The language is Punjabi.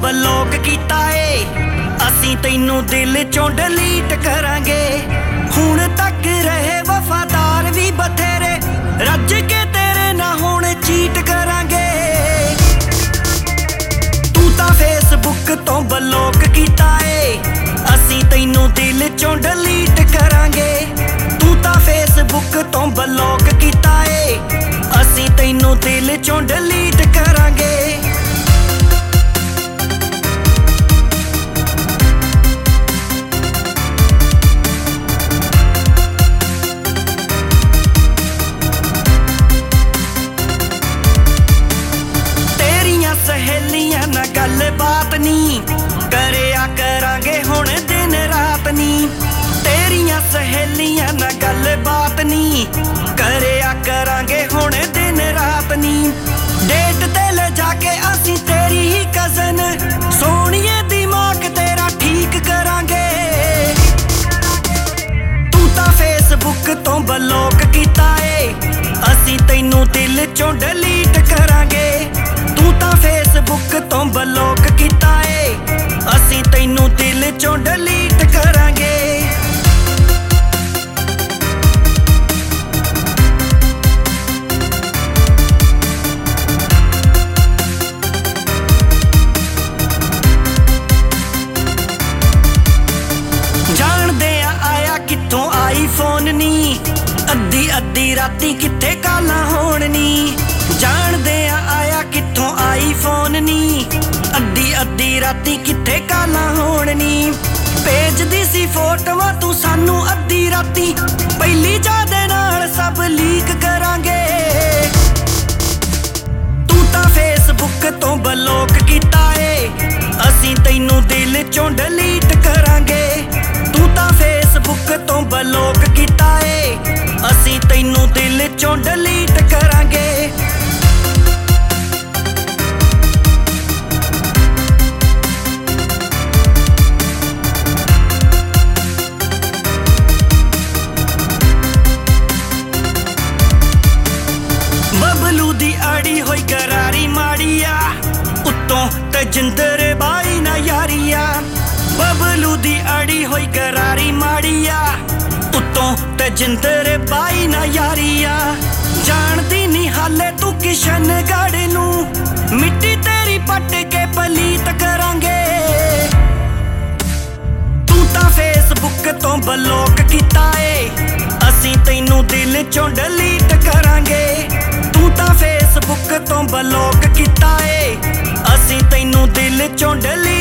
ਬਲੌਕ ਕੀਤਾ ਏ, ਅਸੀਂ ਤੈਨੂੰ ਦਿਲ ਚੋਂ ਡਿਲੀਟ ਕਰਾਂਗੇ। ਹੁਣ ਤੱਕ ਰਹੇ ਵਫਾਦਾਰ ਵੀ ਬਥੇਰੇ, ਰੱਜ ਕੇ ਤੇਰੇ ਨਾਲ ਹੁਣ ਚੀਟ ਕਰਾਂਗੇ। ਤੂੰ ਤਾਂ ਫੇਸਬੁੱਕ ਤੋਂ ਬਲੌਕ ਕੀਤਾ ਏ, ਅਸੀਂ ਤੈਨੂੰ ਦਿਲ ਚੋਂ ਡਿਲੀਟ ਕਰਾਂਗੇ। ਤੂੰ ਤਾਂ ਫੇਸਬੁੱਕ ਤੋਂ ਬਲੌਕ ਕੀਤਾ ਏ, ਅਸੀਂ ਤੈਨੂੰ ਦਿਲ ਚੋਂ ਡਿਲੀਟ ਕਰਾਂਗੇ। ਤੇਰੀਆਂ ਸਹੇਲੀਆਂ ਨਾਲ ਗੱਲਬਾਤ ਨੀ ਕਰਿਆ ਕਰਾਂਗੇ ਹੁਣ ਦਿਨ ਰਾਤ ਨੀ। ਤੇਰੀਆਂ ਸਹੇਲੀਆਂ ਨਾਲ ਗੱਲਬਾਤ ਨੀ ਕਰਿਆ ਕਰਾਂਗੇ ਹੁਣ ਦਿਨ ਰਾਤ ਨੀ। ਡੇਟ ਤੇ ਲੈ ਜਾ ਕੇ ਅਸੀਂ ਤੇਰੀ ਹੀ ਕਜ਼ਨ ਸੋਹਣੀਏ ਦਿਮਾਗ ਤੇਰਾ ਠੀਕ ਕਰਾਂਗੇ। ਤੂੰ ਤਾਂ ਫੇਸਬੁੱਕ ਤੋਂ ਬਲੌਕ ਕੀਤਾ ਏ, ਅਸੀਂ ਤੈਨੂੰ ਦਿਲ ਚੋਂ ਡਿਲੀਟ ਕਰਾਂਗੇ। ਤੂੰ ਤਾਂ ਫੇਸਬੁੱਕ ਤੋਂ ਬਲੌਕ ਕੀਤਾ ਏ, ਅਸੀਂ ਤੈਨੂੰ ਦਿਲ ਚੋਂ ਡਿਲੀਟ ਕਰਾਂਗੇ। ਜਾਣਦੇ ਆ ਆਇਆ ਕਿੱਥੋਂ ਆਈਫੋਨ ਨੀ, ਅੱਧੀ ਅੱਧੀ ਰਾਤੀ ਕਿੱਥੇ ਕਾਲਾਂ ਹੋਣ ਨੀ। ਜਾਣਦੇ ਆ ਆਇਆ ਕਿੱਥੋਂ ਆਈਫੋਨ ਨੀ, ਅੱਧੀ ਅੱਧੀ ਰਾਤੀ ਕਿੱਥੇ ਕਾਲਾਂ ਹੋਣ ਨੀ। ਭੇਜਦੀ ਸੀ ਫੋਟੋਆਂ ਤੂੰ ਸਾਨੂੰ ਅੱਧੀ ਰਾਤੀ, ਪਹਿਲੀ ਚਾਹ ਦੇ ਨਾਲ ਸਭ ਲੀਕ ਕਰਾਂਗੇ। ਤੂੰ ਤਾਂ ਫੇਸਬੁੱਕ ਤੋਂ ਬਲੌਕ ਕੀਤਾ ਏ, ਅਸੀਂ ਤੈਨੂੰ ਦਿਲ ਚੋਂ ਡਿਲੀਟ ਕਰਾਂਗੇ। ਤੂੰ ਤਾਂ ਫੇਸਬੁੱਕ ਤੋਂ ਬਲੌਕ ਕੀਤਾ ਏ, ਅਸੀਂ ਤੈਨੂੰ ਦਿਲ ਚੋਂ ਡਿਲੀਟ ਕਰਾਂਗੇ। ਬਬਲੂ ਦੀ ਅੜੀ ਹੋਈ ਕਰਾਰੀ ਮਾੜੀਆ, ਉੱਤੋਂ ਤਜਿੰਦਰ ਬਾਈ ਨਾ ਯਾਰੀਆ। ਬਬਲੂ ਦੀ ਅੜੀ ਹੋਈ ਕਰਾਰੀ ਮਾੜੀਆ, ਉੱਤੋਂ ਤਜਿੰਦਰ ਬਾਈ ਨਾ ਯਾਰੀਆ। ਜਾਣਦੀ ਨੀ ਹਾਲੇ ਤੂੰ ਕਿਸ਼ਨਗੜ੍ਹ ਨੂੰ, ਮਿੱਟੀ ਤੇਰੀ ਪੱਟ ਕੇ ਪਲੀਤ ਕਰਾਂਗੇ। ਤੂੰ ਤਾਂ ਫੇਸਬੁੱਕ ਤੋਂ ਬਲੌਕ ਕੀਤਾ ਏ, ਅਸੀਂ ਤੈਨੂੰ ਦਿਲ ਚੋਂ ਡਿਲੀਟ ਕਰਾਂਗੇ। ਤੂੰ ਤਾਂ ਫੇਸਬੁੱਕ ਤੋਂ ਬਲੌਕ ਕੀਤਾ ਏ, ਅਸੀਂ ਤੈਨੂੰ ਦਿਲ ਚੋਂ ਡਿਲੀਟ